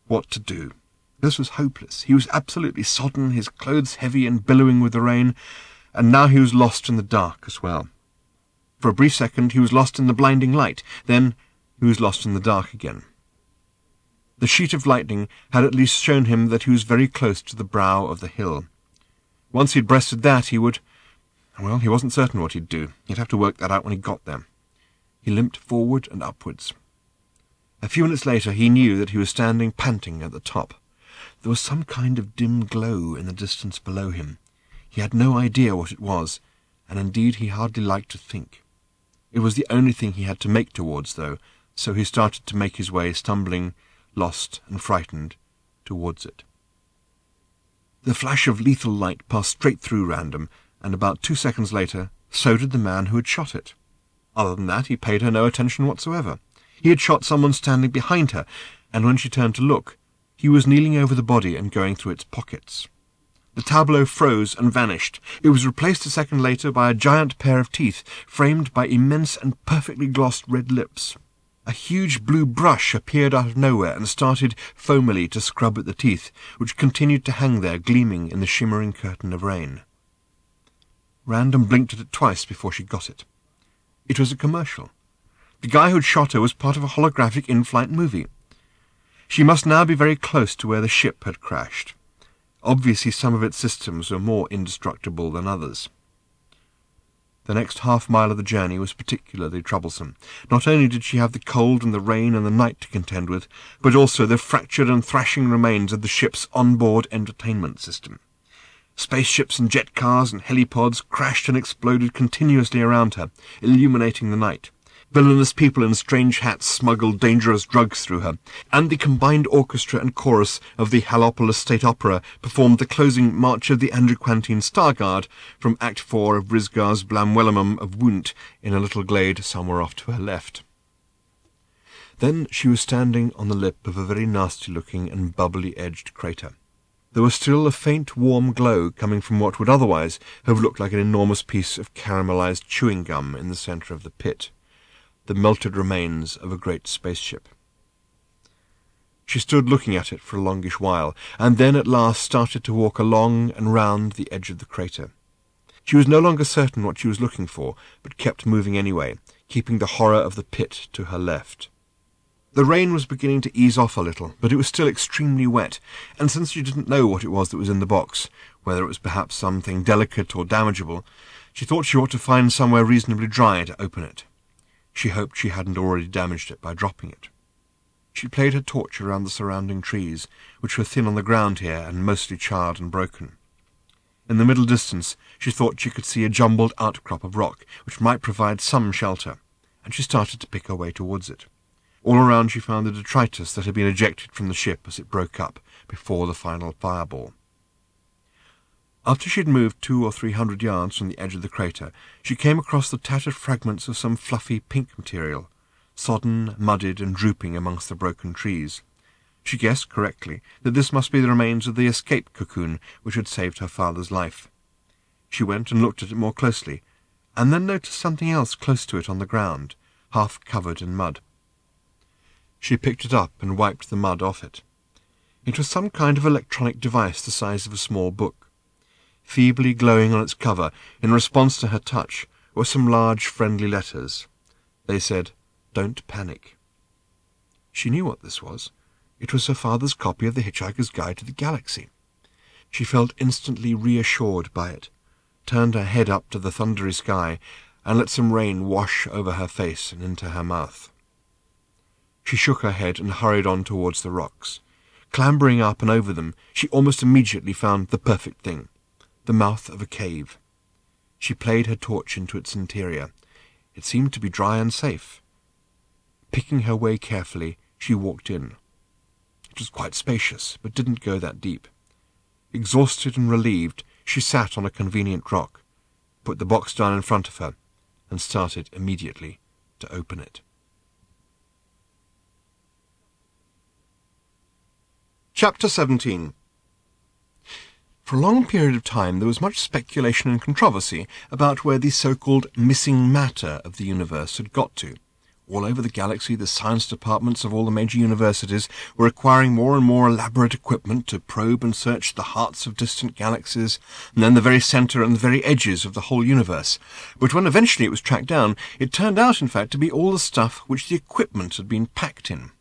What to do? This was hopeless. He was absolutely sodden, his clothes heavy and billowing with the rain, and now he was lost in the dark as well. For a brief second he was lost in the blinding light, then he was lost in the dark again. The sheet of lightning had at least shown him that he was very close to the brow of the hill. Once he'd breasted that, he would... Well, he wasn't certain what he'd do. He'd have to work that out when he got there. He limped forward and upwards. A few minutes later he knew that he was standing panting at the top. There was some kind of dim glow in the distance below him. He had no idea what it was, and indeed he hardly liked to think. It was the only thing he had to make towards, though, so he started to make his way, stumbling, lost and frightened, towards it. The flash of lethal light passed straight through Random, and about 2 seconds later, so did the man who had shot it. Other than that, he paid her no attention whatsoever. He had shot someone standing behind her, and when she turned to look, he was kneeling over the body and going through its pockets. The tableau froze and vanished. It was replaced a second later by a giant pair of teeth, framed by immense and perfectly glossed red lips. A huge blue brush appeared out of nowhere and started foamily to scrub at the teeth, which continued to hang there gleaming in the shimmering curtain of rain. Random blinked at it twice before she got it. It was a commercial. The guy who'd shot her was part of a holographic in-flight movie. She must now be very close to where the ship had crashed. Obviously some of its systems were more indestructible than others. The next half-mile of the journey was particularly troublesome. Not only did she have the cold and the rain and the night to contend with, but also the fractured and thrashing remains of the ship's onboard entertainment system. Spaceships and jet cars and helipods crashed and exploded continuously around her, illuminating the night. Villainous people in strange hats smuggled dangerous drugs through her, and the combined orchestra and chorus of the Halopolis State Opera performed the closing March of the Androquantine Star Guard from Act 4 of Brisgar's Blamwellimum of Wundt in a little glade somewhere off to her left. Then she was standing on the lip of a very nasty-looking and bubbly-edged crater. There was still a faint warm glow coming from what would otherwise have looked like an enormous piece of caramelized chewing gum in the centre of the pit. The melted remains of a great spaceship. She stood looking at it for a longish while, and then at last started to walk along and round the edge of the crater. She was no longer certain what she was looking for, but kept moving anyway, keeping the horror of the pit to her left. The rain was beginning to ease off a little, but it was still extremely wet, and since she didn't know what it was that was in the box, whether it was perhaps something delicate or damageable, she thought she ought to find somewhere reasonably dry to open it. She hoped she hadn't already damaged it by dropping it. She played her torch around the surrounding trees, which were thin on the ground here and mostly charred and broken. In the middle distance she thought she could see a jumbled outcrop of rock, which might provide some shelter, and she started to pick her way towards it. All around she found the detritus that had been ejected from the ship as it broke up before the final fireball. After she had moved 200 or 300 yards from the edge of the crater, she came across the tattered fragments of some fluffy pink material, sodden, mudded, and drooping amongst the broken trees. She guessed correctly that this must be the remains of the escape cocoon which had saved her father's life. She went and looked at it more closely, and then noticed something else close to it on the ground, half covered in mud. She picked it up and wiped the mud off it. It was some kind of electronic device the size of a small book. Feebly glowing on its cover, in response to her touch, were some large friendly letters. They said, "Don't panic." She knew what this was. It was her father's copy of The Hitchhiker's Guide to the Galaxy. She felt instantly reassured by it, turned her head up to the thundery sky, and let some rain wash over her face and into her mouth. She shook her head and hurried on towards the rocks. Clambering up and over them, she almost immediately found the perfect thing, the mouth of a cave. She played her torch into its interior. It seemed to be dry and safe. Picking her way carefully, she walked in. It was quite spacious, but didn't go that deep. Exhausted and relieved, she sat on a convenient rock, put the box down in front of her, and started immediately to open it. Chapter 17. For a long period of time there was much speculation and controversy about where the so-called missing matter of the universe had got to, All over the galaxy, the science departments of all the major universities were acquiring more and more elaborate equipment to probe and search the hearts of distant galaxies, and then the very centre and the very edges of the whole universe. But when eventually it was tracked down, it turned out, in fact, to be all the stuff which the equipment had been packed in.